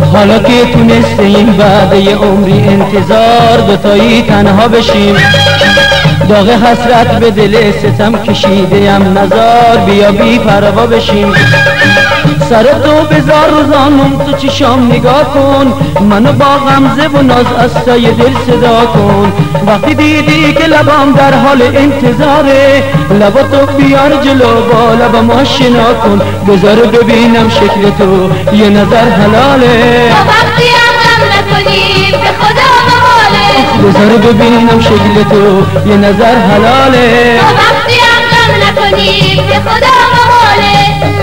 حالا که تونستیم بعد یه عمری انتظار دوتایی تنها بشیم، داغ حسرت به دل ستم کشیدیم نزار بیا بی پروا بشیم. سر تو بذار روزانم تو چشام نگاه کن، منو با غمزه و ناز از تای دل صدا کن. وقتی دیدی که لبام در حال انتظاره، لبا تو بیار جلو با لبم آشنا کن. بذار ببینم شکل تو یه نظر حلاله، تا وقتی غم نکنی به خدا محاله. بذار ببینم شکل تو یه نظر حلاله، تا وقتی غم نکنی به خدا محاله.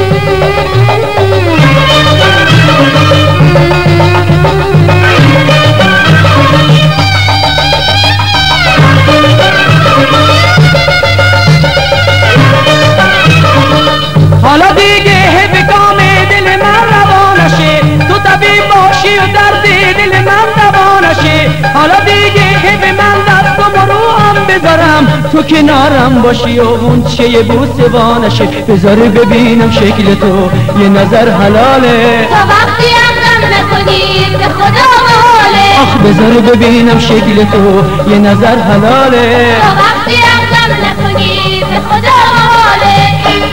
حالا دیگه به کام دل من روان نشه، تو طبیب باشی و درد دل من دوا نشه. حالا دیگه به من دست و روحم بذارم، تو کنارم باشی و اون چه بوسه با نشه. بذار ببینم شکل تو یه نظر حلاله، تا وقتی غم نکنی به خدا محاله. آخ بذار ببینم شکل تو یه نظر حلاله، تا وقتی غم نکنی به خدا محاله.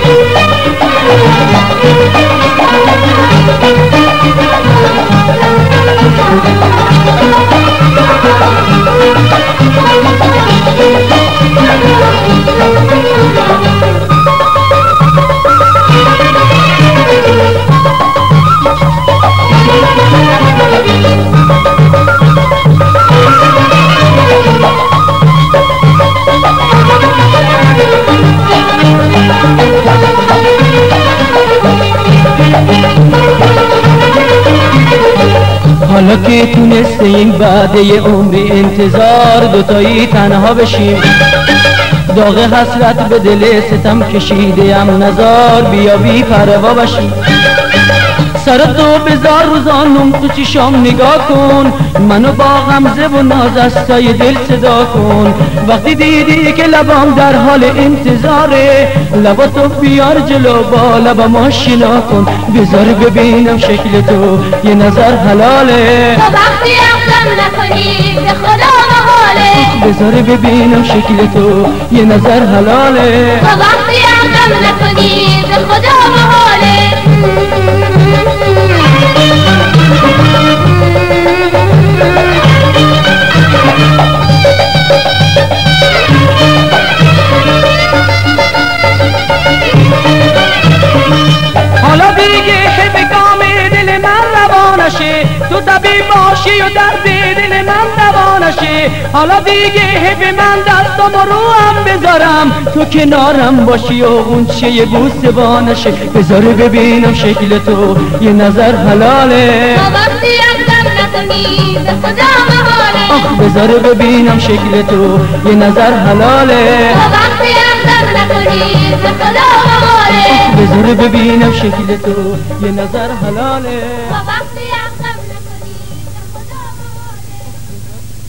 حالا که تونستیم بعد یه عمری انتظار دوتایی تنها بشیم، داغ حسرت به دل ستم کشیدیم نزار بیا بی پروا بشیم. سر تو بذار روزانم تو چشام نگاه کن، منو با غمزه و ناز از تای دل صدا کن. وقتی دیدی که لبام در حال انتظاره، لبا تو بیار جلو با لبم آشنا کن. بذار ببینم شکل تو یه نظر حلاله، تا وقتی غم نکنی به خدا محاله. بذار ببینم شکل تو یه نظر حلاله، تا وقتی غم نکنی به خدا محاله. حالا دیگه به کام دل من روان نشه، تو طبیب باشی و درد دل من دوا نشه. حالا دیگه به من دستم و روحم بذارم، تو کنارم باشی و اون چه بوسه با نشه. بذار ببینم شکل تو یه نظر حلاله، تا وقتی غم نکنی به خدا محاله. آخ بذار ببینم شکل تو یه نظر حلاله، تا وقتی غم نکنی به خدا محاله. بذار ببینم شکل تو یه نظر حلاله. تا وقتی